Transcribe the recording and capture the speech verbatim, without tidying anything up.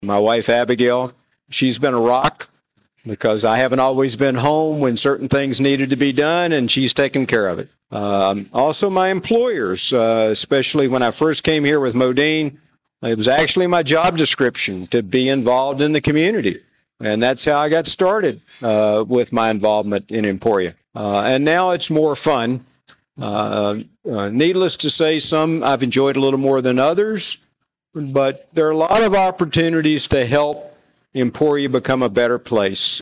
My wife, Abigail, she's been a rock because I haven't always been home when certain things needed to be done, and she's taken care of it. Um, also, my employers, uh, especially when I first came here with Modine, it was actually my job description to be involved in the community. And that's how I got started uh, with my involvement in Emporia. Uh, and now it's more fun. Uh, uh, needless to say, some I've enjoyed a little more than others, but there are a lot of opportunities to help Emporia become a better place.